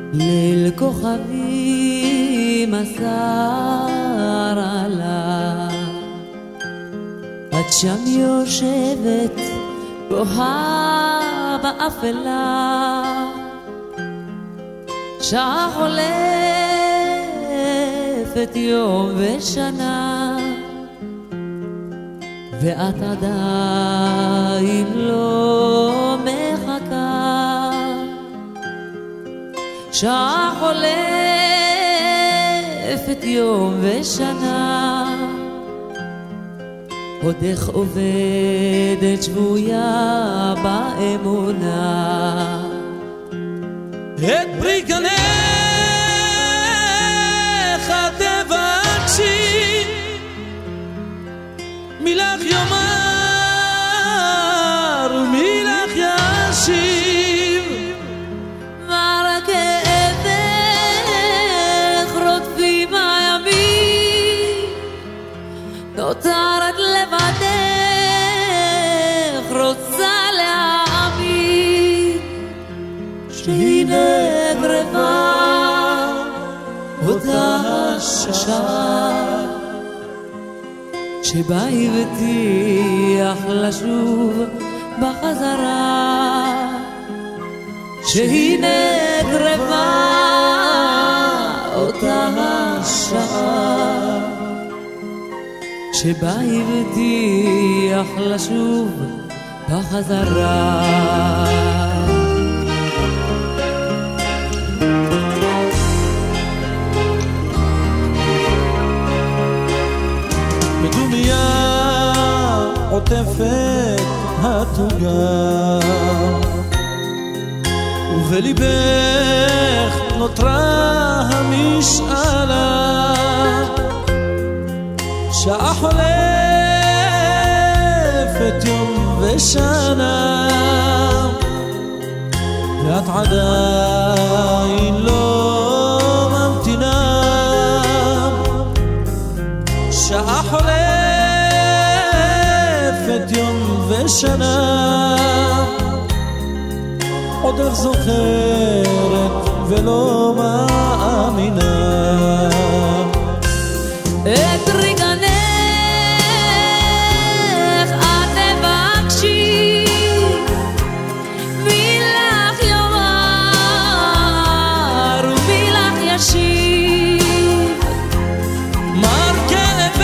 ליל כוכבים אסר עלה, את שם יושבת בוהה באפלה, שעה חולפת יום ושנה, ואת עדיין לא מחכה. שעה חולפת יום ושנה, עודך עובדת שבויה באמונה. את פרי גנך תבקשי, מילך יאמר ומילך ישיב, רק כאבך רודפים הימים, נותרת לבדך רוצה להאמין, שהנה קרבה אותה השעה, שבה הבטיח לשוב בחזרה, שהנה קרבה אותה השעה, שבה הבטיח לשוב בחזרה. בדומיה עוטפת התוגה, ובליבך נותרה המשאלה, שעה חולפת יום ושנה, ואת עדיין לא ממתינה. שעה חולפת יום ושנה, עודך זוכרת ולא מאמינה. את רגנך את תבקשי, מילך יאמר ומילך ישיב, מר כלבך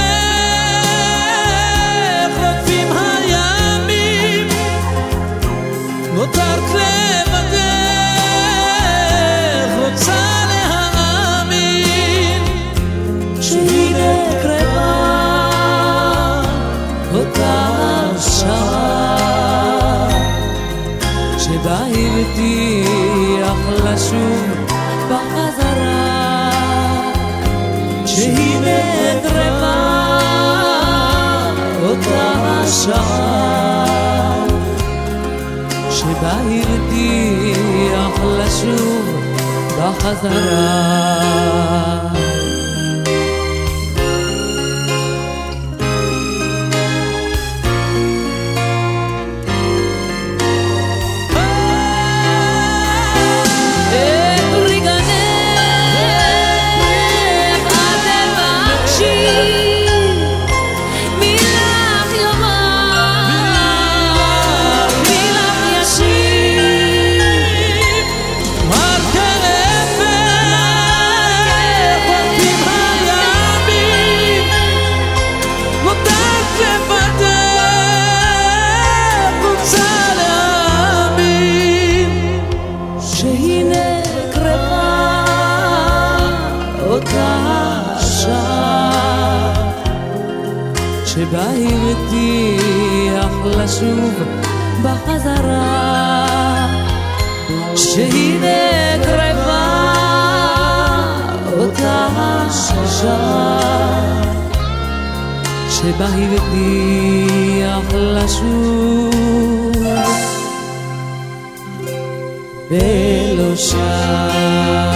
רודפים הימים, נותרת לבדך רוצה להאמין, שהנה קרבה אותה השעה, שבה הבטיח לשוב בחזרה, שהנה קרבה אותה השעה, שבה הבטיח לשוב בחזרה. שבה הבטיח לשוב בחזרה, שהנה קרבה אותה השעה, שבה הבטיח לשוב ולא שם.